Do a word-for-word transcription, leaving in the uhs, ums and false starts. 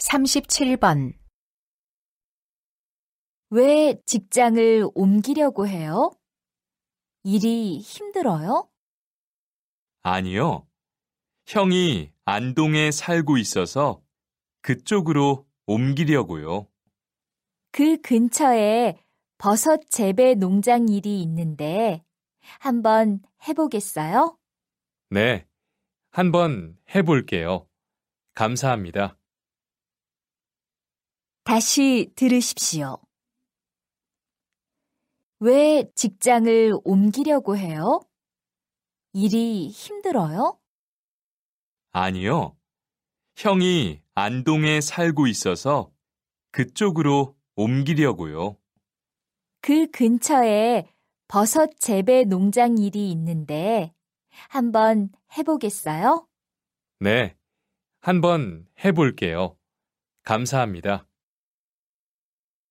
삼십칠 번. 왜 직장을 옮기려고 해요? 일이 힘들어요? 아니요. 형이 안동에 살고 있어서 그쪽으로 옮기려고요. 그 근처에 버섯 재배 농장 일이 있는데 한번 해보겠어요? 네, 한번 해볼게요. 감사합니다. 다시 들으십시오. 왜 직장을 옮기려고 해요? 일이 힘들어요? 아니요. 형이 안동에 살고 있어서 그쪽으로 옮기려고요. 그 근처에 버섯 재배 농장 일이 있는데 한번 해보겠어요? 네, 한번 해볼게요. 감사합니다.